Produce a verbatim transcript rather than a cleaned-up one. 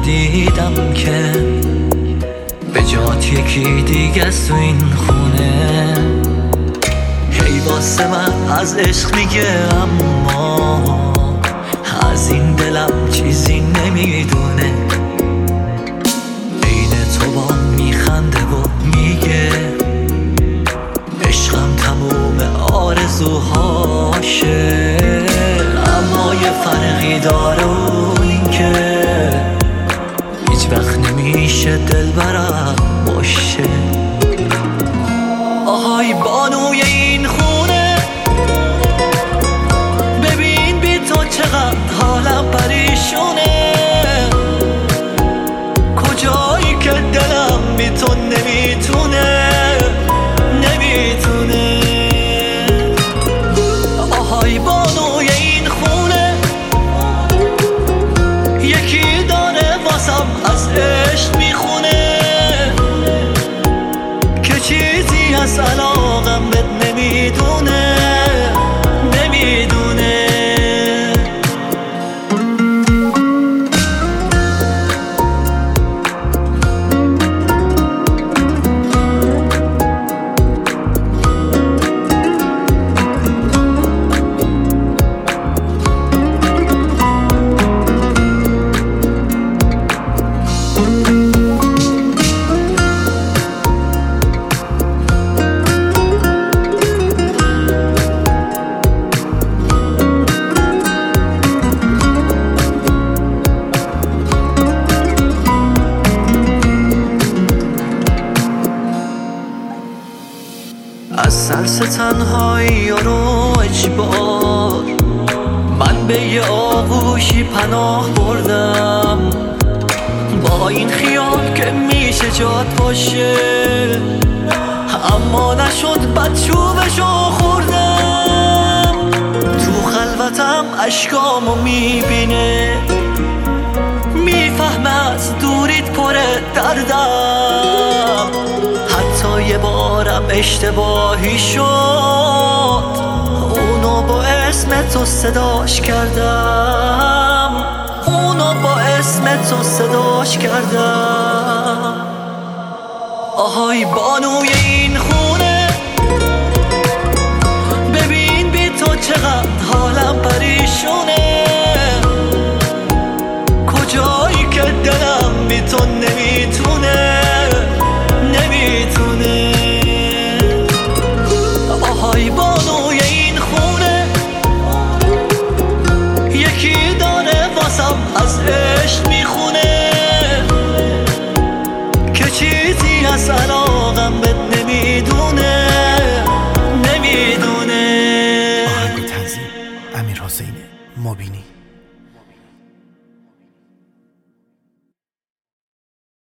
دیدم که به جات یکی دیگه تو این خونه. هی واسه من از عشق میگه اما از این دلم چیزی نمیدونه. عین تو با میخنده و میگه عشقم تموم آرزوهاشه. اما یه فرقی داره اون این که هیچ وقت نمیشه دلبرم باشه. آهای بانوی این خونه، ببین بی تو چقدر حالم پریشونه. کجایی که دلم بی تو نمیتونه نمیتونه. آهای بانوی این خونه، یکی داره واسم از عشق میخونه که چیزی از علاقم بهت نمیدونه نمیدونه. از سرس تنهایی رو اجبار من به یه آغوشی پناه بردم. با این خیال که میشه جات باشه، اما نشد بدشوبشو خوردم. تو خلوتم اشکامو میبینه، میفهمه از دوریت پر دردم. حتی یه بارم اشتباهی شد، اونو با اسم تو صداش کردم اونو با اسم تو صداش کردم. آهای بانوی این خونه، ببین بی تو چقدر حالم پریشونه. کجایی که دلم بی تو نمیتونه نمیتونه. آهای بانوی این خونه، یکی داره واسم از عشق میخونه که چیزی از علاقم بهت نمیدونه نمیدونه. آهنگ تنظیم امیر حسین مبینی.